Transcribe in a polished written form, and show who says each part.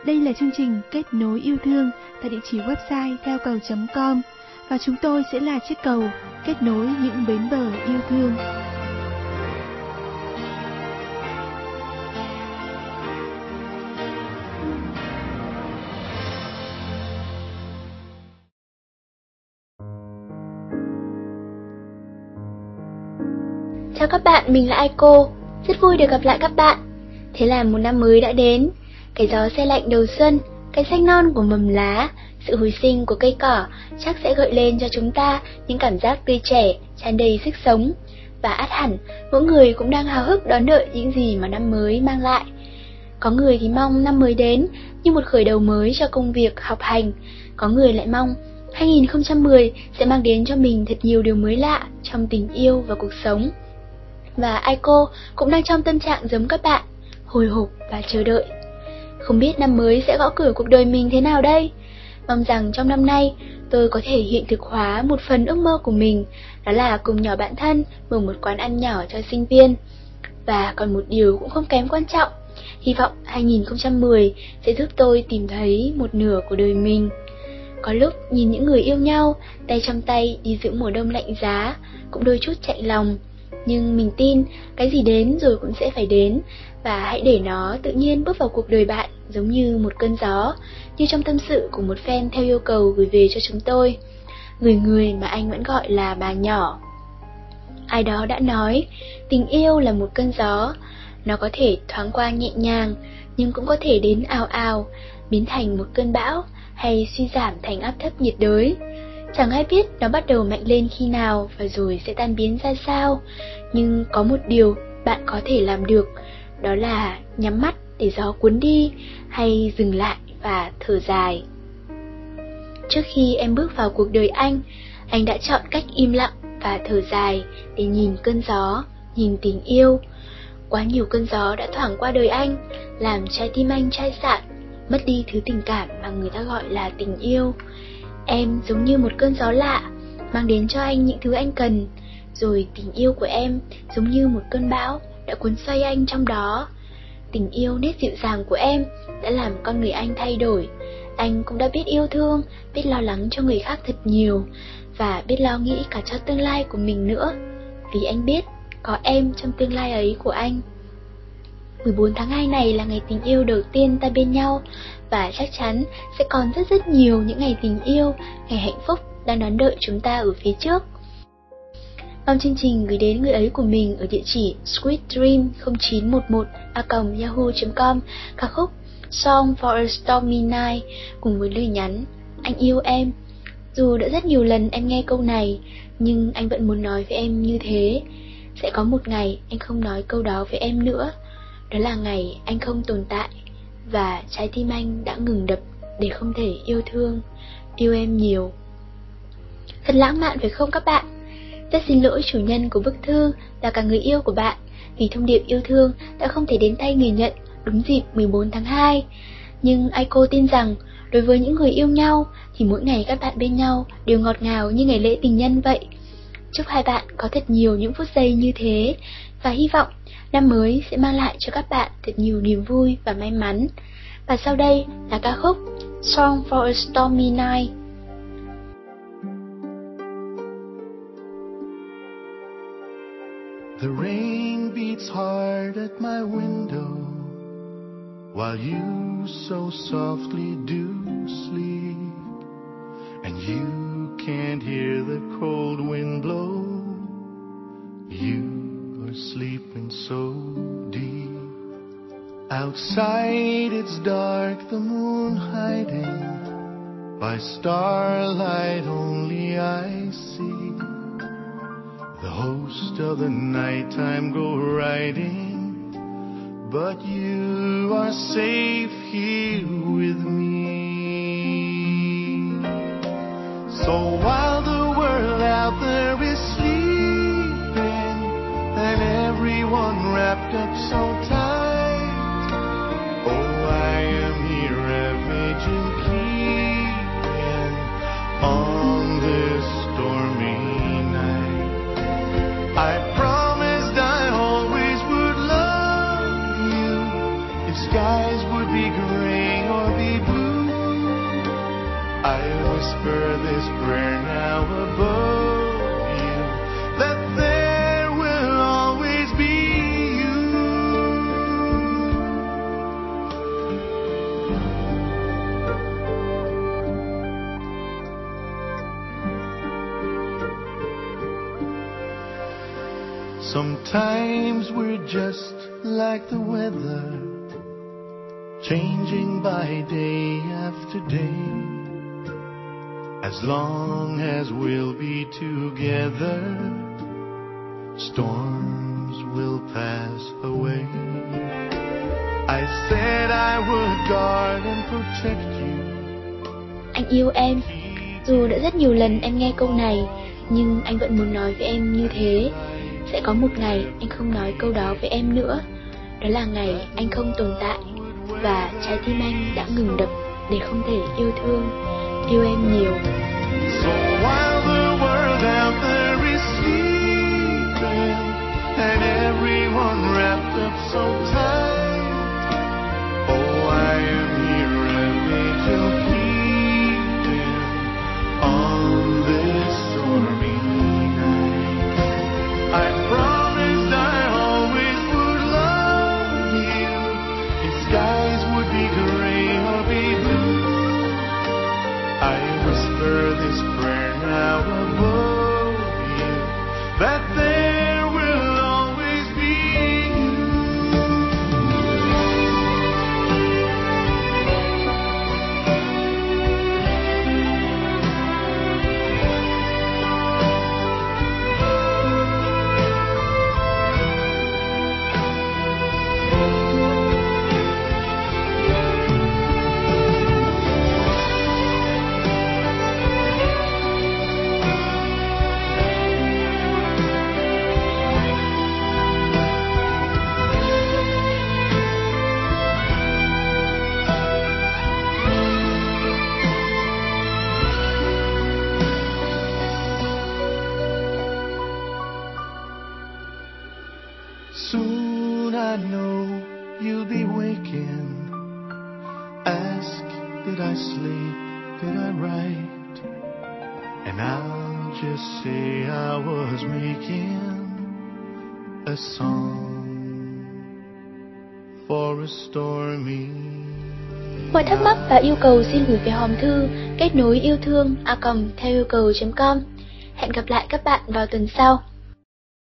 Speaker 1: Đây là chương trình Kết nối yêu thương tại địa chỉ website theo cầu.com và chúng tôi sẽ là chiếc cầu kết nối những bến bờ yêu thương.
Speaker 2: Chào các bạn, mình là Aiko. Rất vui được gặp lại các bạn. Thế là một năm mới đã đến. Cái gió se lạnh đầu xuân, cái xanh non của mầm lá, sự hồi sinh của cây cỏ chắc sẽ gợi lên cho chúng ta những cảm giác tươi trẻ, tràn đầy sức sống. Và ắt hẳn, mỗi người cũng đang háo hức đón đợi những gì mà năm mới mang lại. Có người thì mong năm mới đến như một khởi đầu mới cho công việc, học hành. Có người lại mong 2010 sẽ mang đến cho mình thật nhiều điều mới lạ trong tình yêu và cuộc sống. Và Aiko cũng đang trong tâm trạng giống các bạn, hồi hộp và chờ đợi. Không biết năm mới sẽ gõ cửa cuộc đời mình thế nào đây? Mong rằng trong năm nay tôi có thể hiện thực hóa một phần ước mơ của mình, đó là cùng nhỏ bạn thân mở một quán ăn nhỏ cho sinh viên. Và còn một điều cũng không kém quan trọng, hy vọng 2010 sẽ giúp tôi tìm thấy một nửa của đời mình. Có lúc nhìn những người yêu nhau, tay trong tay đi giữa mùa đông lạnh giá, cũng đôi chút chạnh lòng. Nhưng mình tin cái gì đến rồi cũng sẽ phải đến, và hãy để nó tự nhiên bước vào cuộc đời bạn giống như một cơn gió, như trong tâm sự của một fan theo yêu cầu gửi về cho chúng tôi. Người mà anh vẫn gọi là bà nhỏ. Ai đó đã nói, tình yêu là một cơn gió, nó có thể thoáng qua nhẹ nhàng, nhưng cũng có thể đến ào ào, biến thành một cơn bão, hay suy giảm thành áp thấp nhiệt đới. Chẳng ai biết nó bắt đầu mạnh lên khi nào và rồi sẽ tan biến ra sao. Nhưng có một điều bạn có thể làm được, đó là nhắm mắt để gió cuốn đi, hay dừng lại và thở dài. Trước khi em bước vào cuộc đời anh đã chọn cách im lặng và thở dài để nhìn cơn gió, nhìn tình yêu. Quá nhiều cơn gió đã thoảng qua đời anh, làm trái tim anh chai sạn, mất đi thứ tình cảm mà người ta gọi là tình yêu. Em giống như một cơn gió lạ, mang đến cho anh những thứ anh cần. Rồi tình yêu của em giống như một cơn bão đã cuốn xoay anh trong đó. Tình yêu nét dịu dàng của em đã làm con người anh thay đổi. Anh cũng đã biết yêu thương, biết lo lắng cho người khác thật nhiều, và biết lo nghĩ cả cho tương lai của mình nữa. Vì anh biết có em trong tương lai ấy của anh. 14 tháng 2 này là ngày tình yêu đầu tiên ta bên nhau, và chắc chắn sẽ còn rất nhiều những ngày tình yêu, ngày hạnh phúc đang đón đợi chúng ta ở phía trước. Mong chương trình gửi đến người ấy của mình ở địa chỉ sweetdream0911@yahoo.com ca khúc Song for a Stormy Night cùng với lời nhắn anh yêu em. Dù đã rất nhiều lần em nghe câu này, nhưng anh vẫn muốn nói với em như thế. Sẽ có một ngày anh không nói câu đó với em nữa. Đó là ngày anh không tồn tại, và trái tim anh đã ngừng đập để không thể yêu thương, yêu em nhiều. Thật lãng mạn phải không các bạn? Rất xin lỗi chủ nhân của bức thư là cả người yêu của bạn, vì thông điệp yêu thương đã không thể đến tay người nhận đúng dịp 14 tháng 2. Nhưng Aiko tin rằng đối với những người yêu nhau thì mỗi ngày các bạn bên nhau đều ngọt ngào như ngày lễ tình nhân vậy. Chúc hai bạn có thật nhiều những phút giây như thế, và hy vọng năm mới sẽ mang lại cho các bạn thật nhiều niềm vui và may mắn. Và sau đây là ca khúc Song for a Stormy Night.
Speaker 3: The rain beats hard at my window while you so softly do sleep, and you can't hear the cold wind blow. You are sleeping so deep. Outside it's dark, the moon hiding. By starlight only I see the host of the nighttime go riding, but you are safe here with me. So while the world out there is sleeping and everyone wrapped up so tight, oh, I am here at Major Keeping on this stormy night. I promised I always would love you, if skies would be gray or be I whisper this prayer now above you, that there will always be you. Sometimes we're just like the weather, changing by day after day. As long as we'll be together, storms will pass away. I said I would guard and protect you.
Speaker 2: Anh yêu em. Dù đã rất nhiều lần em nghe câu này, nhưng anh vẫn muốn nói với em như thế. Sẽ có một ngày anh không nói câu đó với em nữa. Đó là ngày anh không tồn tại và trái tim anh đã ngừng đập để không thể yêu thương. Yêu em nhiều.
Speaker 3: So while the world out there is sleeping and everyone wrapped up so tight, oh, I am here ready to keep him on this stormy night. I promised I always would love you, if skies would be gray or be blue. I whisper this prayer now above you, that there will always be you. Soon I know you'll be waking. Ask, did I sleep, did I write? And I'll just say I was making a song for a stormy.
Speaker 2: Mọi thắc mắc và yêu cầu xin gửi về hòm thư kết nối yêu thương @theo yêu cầu.com. Hẹn gặp lại các bạn vào tuần sau.